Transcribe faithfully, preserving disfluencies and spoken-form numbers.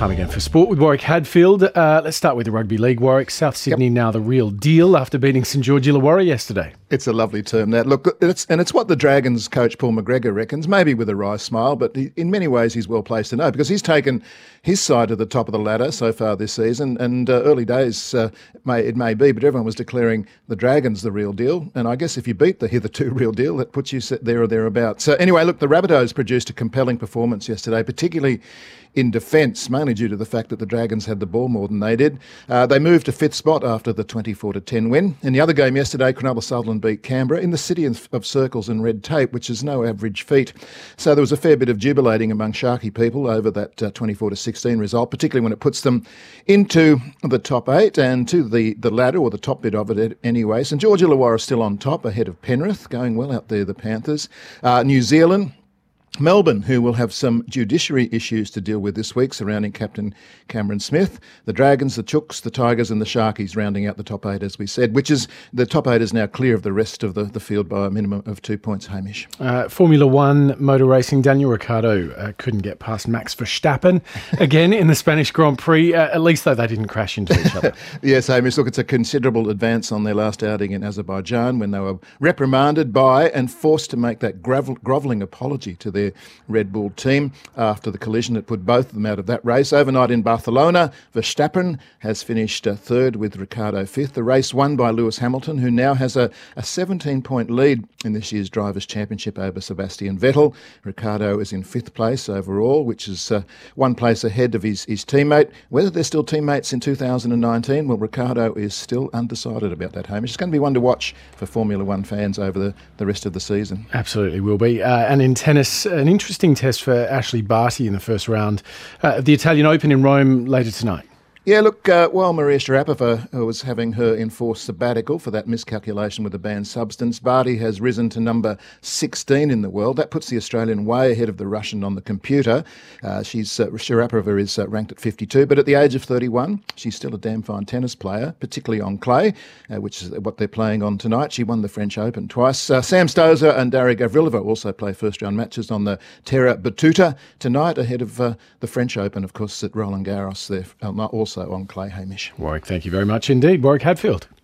Time again for sport with Warwick Hadfield. Uh, let's start with the rugby league. Warwick, South Sydney yep. now the real deal after beating St George Illawarra yesterday. It's a lovely term, that. Look, it's, and it's what the Dragons coach Paul McGregor reckons, maybe with a wry smile, but he, in many ways he's well placed to know because he's taken his side to the top of the ladder so far this season. And uh, early days, uh, it, may, it may be, but everyone was declaring the Dragons the real deal. And I guess if you beat the hitherto real deal, that puts you there or thereabouts. So anyway, look, the Rabbitohs produced a compelling performance yesterday, particularly in defence, mainly due to the fact that the Dragons had the ball more than they did. Uh, they moved to fifth spot after the twenty-four to ten win. In the other game yesterday, Cronulla Sutherland beat Canberra in the city of, of circles and red tape, which is no average feat. So there was a fair bit of jubilating among Sharky people over that uh, twenty-four to sixteen result, particularly when it puts them into the top eight and to the, the ladder, or the top bit of it anyway. St George Illawarra still on top, ahead of Penrith, going well out there, the Panthers. Uh, New Zealand, Melbourne, who will have some judiciary issues to deal with this week surrounding Captain Cameron Smith. The Dragons, the Chooks, the Tigers and the Sharkies rounding out the top eight, as we said, which is the top eight is now clear of the rest of the, the field by a minimum of two points, Hamish. Uh, Formula One motor racing, Daniel Ricciardo uh, couldn't get past Max Verstappen again in the Spanish Grand Prix, uh, at least though they didn't crash into each other. Yes, Hamish, look, it's a considerable advance on their last outing in Azerbaijan when they were reprimanded by and forced to make that grovel- grovelling apology to their their Red Bull team after the collision that put both of them out of that race. Overnight in Barcelona, Verstappen has finished uh, third with Ricciardo fifth. The race won by Lewis Hamilton, who now has a, a seventeen-point lead in this year's Drivers' Championship over Sebastian Vettel. Ricciardo is in fifth place overall, which is uh, one place ahead of his, his teammate. Whether they're still teammates in two thousand nineteen, well, Ricciardo is still undecided about that, Hamish. It's going to be one to watch for Formula One fans over the, the rest of the season. Absolutely will be. Uh, and in tennis, an interesting test for Ashley Barty in the first round uh, of the Italian Open in Rome later tonight. Yeah, look, uh, while Maria Sharapova was having her enforced sabbatical for that miscalculation with a banned substance, Barty has risen to number sixteen in the world. That puts the Australian way ahead of the Russian on the computer. Uh, she's uh, Sharapova is uh, ranked at fifty-two, but at the age of thirty-one, she's still a damn fine tennis player, particularly on clay, uh, which is what they're playing on tonight. She won the French Open twice. Uh, Sam Stosur and Daria Gavrilova also play first-round matches on the Terra Batuta tonight, ahead of uh, the French Open, of course, at Roland Garros. They're also on clay, Hamish. Warwick, thank you very much indeed. Warwick Hadfield.